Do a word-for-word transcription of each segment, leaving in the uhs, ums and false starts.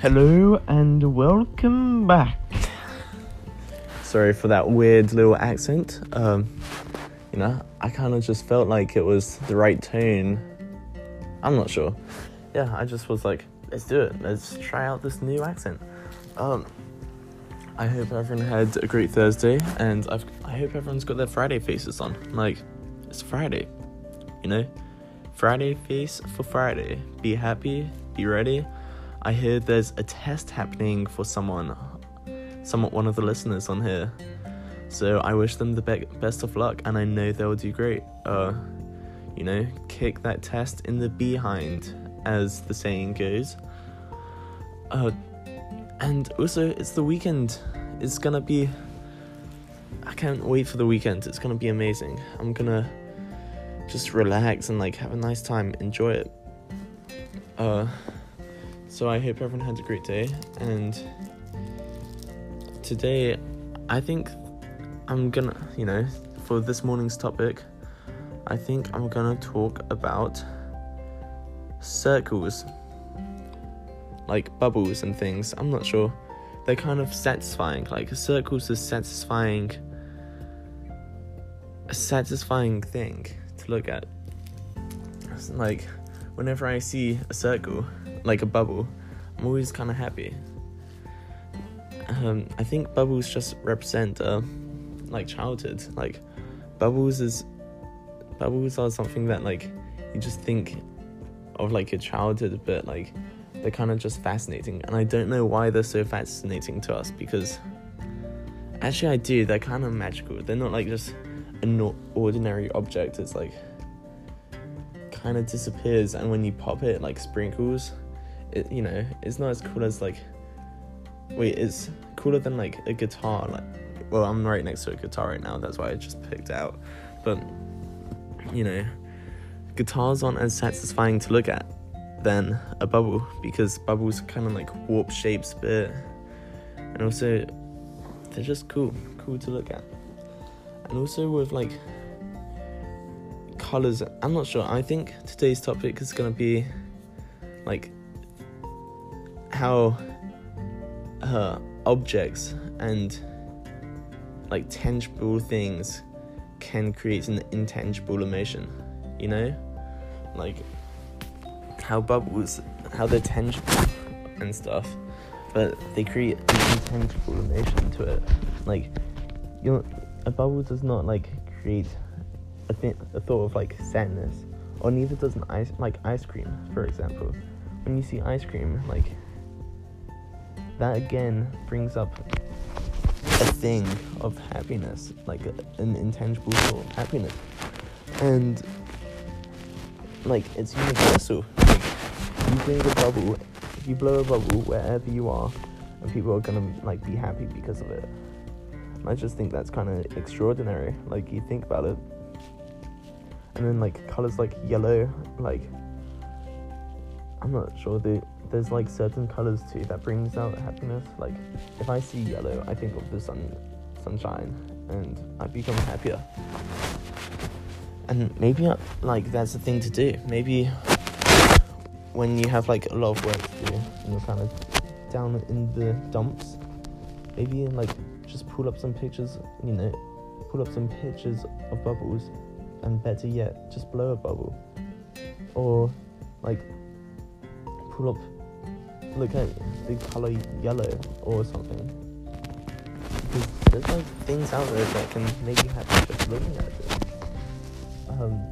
Hello and welcome back. Sorry for that weird little accent. Um, you know, I kind of just felt like it was the right tone. I'm not sure. Yeah, I just was like, let's do it. Let's try out this new accent. Um, I hope everyone had a great Thursday, and I've, I hope everyone's got their Friday faces on. Like, it's Friday, you know? Friday face for Friday. Be happy, be ready. I heard there's a test happening for someone, somewhat one of the listeners on here. So I wish them the be- best of luck, and I know they'll do great. Uh, you know, kick that test in the behind, as the saying goes. Uh, and also, it's the weekend. It's gonna be... I can't wait for the weekend. It's gonna be amazing. I'm gonna just relax and, like, have a nice time. Enjoy it. Uh... So I hope everyone had a great day, and today I think I'm gonna, you know, for this morning's topic, I think I'm gonna talk about circles, like bubbles and things. I'm not sure. They're kind of satisfying. Like, a circle's a satisfying, a satisfying thing to look at. It's like, whenever I see a circle, like a bubble, I'm always kind of happy. Um, I think bubbles just represent, uh, like, childhood. Like, bubbles is, bubbles are something that, like, you just think of, like, your childhood, but, like, they're kind of just fascinating. And I don't know why they're so fascinating to us, because, actually I do, they're kind of magical. They're not, like, just an ordinary object. It's, like, kind of disappears, and when you pop it, like, sprinkles. It, you know, it's not as cool as, like, wait, it's cooler than, like, a guitar. Like, well, I'm right next to a guitar right now, that's why I just picked it out. But, you know, guitars aren't as satisfying to look at than a bubble, because bubbles kind of, like, warp shapes a bit, and also they're just cool, cool to look at. And also with, like, colors, I'm not sure. I think today's topic is gonna be, like, how uh, objects and, like, tangible things can create an intangible emotion, you know? Like, how bubbles, how they're tangible and stuff, but they create an intangible emotion to it. Like, you know, a bubble does not, like, create a, th- a thought of, like, sadness, or neither does an ice, like, ice cream, for example. When you see ice cream, like, that again brings up a thing of happiness, like a, an intangible thought of happiness, and, like, it's universal. Like, you bring a bubble, if you blow a bubble wherever you are, and people are gonna, like, be happy because of it. And I just think that's kind of extraordinary. Like, you think about it, and then, like, colors like yellow, like, I'm not sure, they, there's, like, certain colors too that brings out happiness. Like, if I see yellow, I think of the sun, sunshine, and I become happier. And maybe, like, that's the thing to do. Maybe when you have, like, a lot of work to do, and you're kind of down in the dumps, maybe, like, just pull up some pictures, you know, pull up some pictures of bubbles, and better yet, just blow a bubble. Or, like, pull up, look at the color yellow or something. Because there's, like, things out there that can make you happy just looking at it. Um,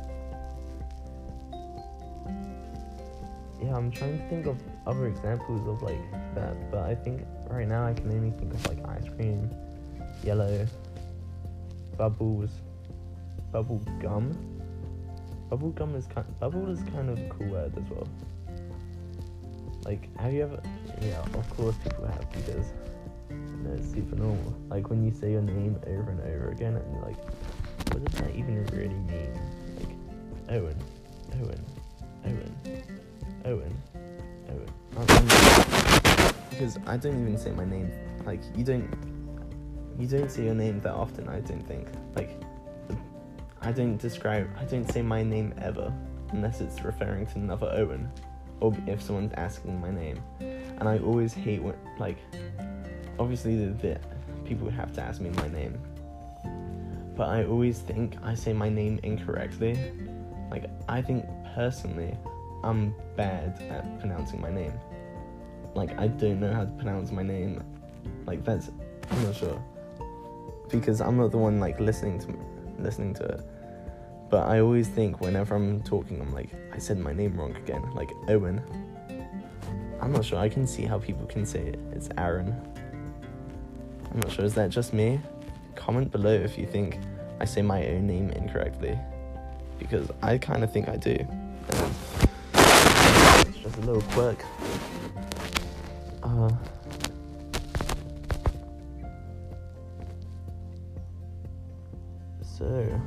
yeah, I'm trying to think of other examples of, like, that, but I think right now I can only think of, like, ice cream, yellow, bubbles, bubble gum. Bubble gum is kind bubble is kind of a cool word as well. Like, have you ever, yeah, of course people have, because, you know, it's super normal. Like, when you say your name over and over again, and you're like, what does that even really mean? Like, Owen, Owen, Owen, Owen, Owen. Um, because I don't even say my name. Like, you don't, you don't say your name that often, I don't think. Like, I don't describe, I don't say my name ever, unless it's referring to another Owen, or if someone's asking my name. And I always hate when, like, obviously the, the people have to ask me my name, but I always think I say my name incorrectly. Like, I think personally I'm bad at pronouncing my name. Like, I don't know how to pronounce my name. Like, that's, I'm not sure, because I'm not the one like listening to listening to it. But I always think whenever I'm talking, I'm like, I said my name wrong again. Like Owen. I'm not sure. I can see how people can say it. It's Aaron. I'm not sure. Is that just me? Comment below if you think I say my own name incorrectly, because I kind of think I do. And it's just a little quirk. Uh. So.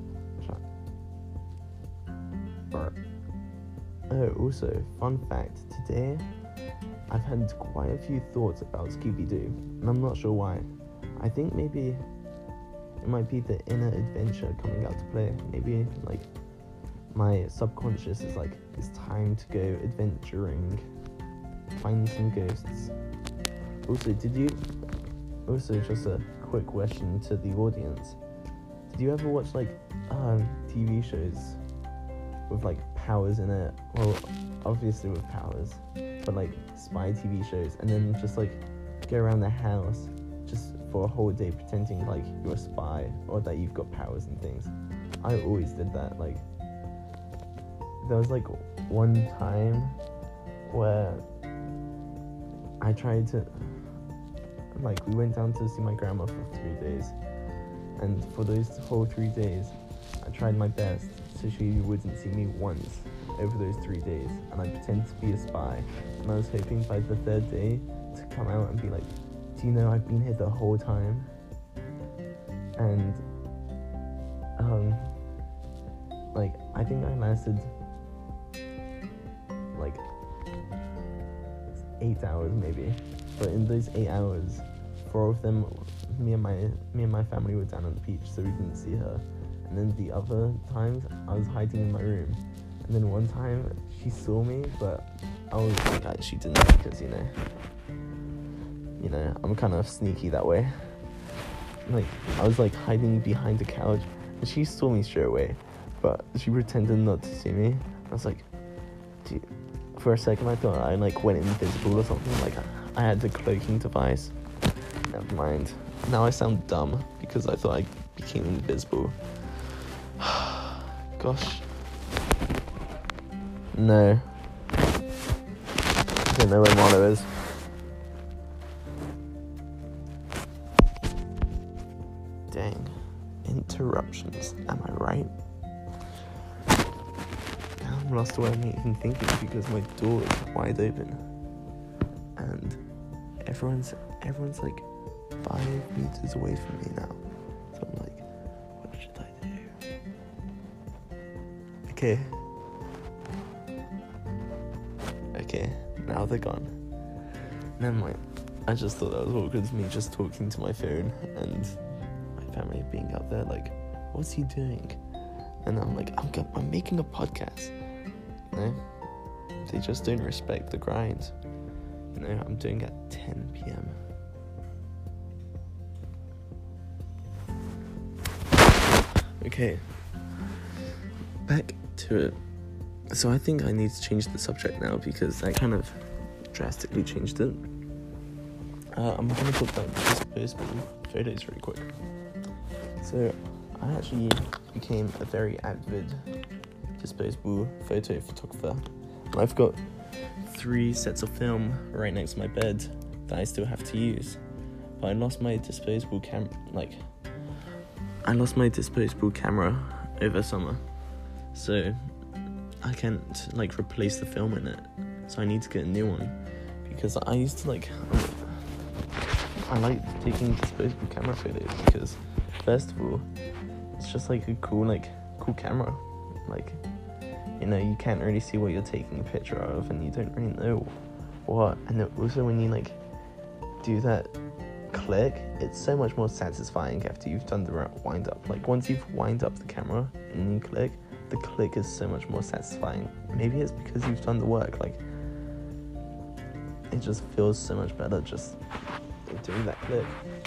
Oh, also, fun fact, today I've had quite a few thoughts about Scooby-Doo, and I'm not sure why. I think maybe it might be the inner adventure coming out to play. Maybe, like, my subconscious is like, it's time to go adventuring, find some ghosts. Also, did you, also just a quick question to the audience, did you ever watch, like, um, T V shows with, like, powers in it? Well, obviously with powers, but, like, spy T V shows, and then just, like, go around the house just for a whole day pretending like you're a spy or that you've got powers and things. I always did that. Like, there was, like, one time where I tried to, like, we went down to see my grandma for three days, and for those whole three days I tried my best so she wouldn't see me once over those three days, and I pretended to be a spy, and I was hoping by the third day to come out and be like, do you know I've been here the whole time? And um like, I think I lasted like eight hours maybe, but in those eight hours, four of them me and my me and my family were down on the beach, so we didn't see her. And then the other times I was hiding in my room, and then one time she saw me, but I was like, I, she didn't, because, you know you know I'm kind of sneaky that way. Like, I was like hiding behind the couch, and she saw me straight away, but she pretended not to see me. I was like, dude, for a second I thought I like went invisible or something, like I had the cloaking device. Never mind. Now I sound dumb because I thought I became invisible. Gosh. No. I don't know where Marlo is. Dang. Interruptions. Am I right? I'm lost where I'm even thinking because my door is wide open. And everyone's everyone's like five meters away from me now. So I'm like, what should I do? Okay. Okay, now they're gone. Never mind. I just thought that was awkward to me just talking to my phone and my family being out there like, what's he doing? And I'm like, I'm, go- I'm making a podcast. You know? They just don't respect the grind. You know, I'm doing it at ten p.m. Okay, back to it. So I think I need to change the subject now because that kind of drastically changed it. Uh, I'm going to talk about disposable photos really quick. So I actually became a very avid disposable photo photographer. And I've got three sets of film right next to my bed that I still have to use. But I lost my disposable cam like I lost my disposable camera over summer, so I can't like replace the film in it. So I need to get a new one because I used to like I like taking disposable camera photos because first of all, it's just like a cool like cool camera. Like, you know, you can't really see what you're taking a picture of, and you don't really know what. And also when you like do that click, it's so much more satisfying after you've done the wind up. Like, once you've wind up the camera and you click, the click is so much more satisfying. Maybe it's because you've done the work. Like, it just feels so much better just doing that clip.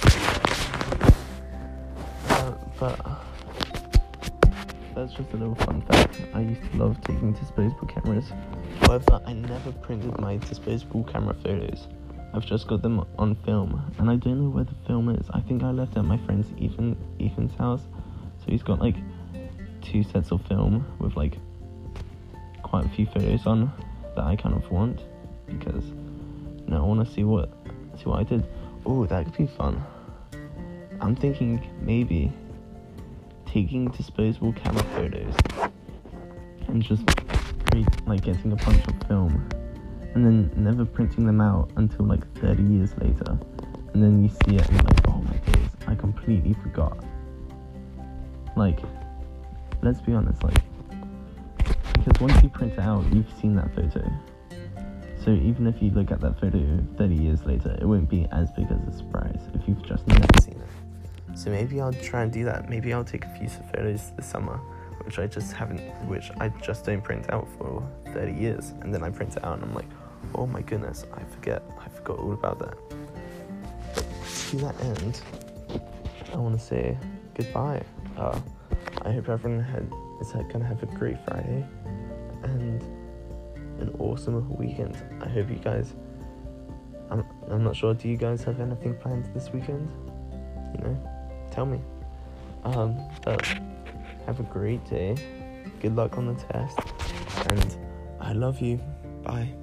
Uh, but that's just a little fun fact. I used to love taking disposable cameras. However, I never printed my disposable camera photos. I've just got them on film, and I don't know where the film is. I think I left it at my friend's Ethan Ethan's house. So he's got like two sets of film with like quite a few photos on that I kind of want, because you know I want to see what see what I did. Oh, that could be fun. I'm thinking maybe taking disposable camera photos and just create, like getting a bunch of film, and then never printing them out until like thirty years later, and then you see it and you're like, oh my days, I completely forgot. Like, let's be honest, like, because once you print it out, you've seen that photo. So even if you look at that photo thirty years later, it won't be as big as a surprise if you've just never seen it. So maybe I'll try and do that. Maybe I'll take a few photos this summer, which I just haven't, which I just don't print out for thirty years, and then I print it out and I'm like, oh my goodness, I forget, I forgot all about that. But to that end, I want to say goodbye. Uh, I hope everyone had, is gonna have a great Friday and an awesome weekend. I hope you guys, I'm, I'm not sure, do you guys have anything planned this weekend? You know, tell me. Um, but have a great day. Good luck on the test. And I love you. Bye.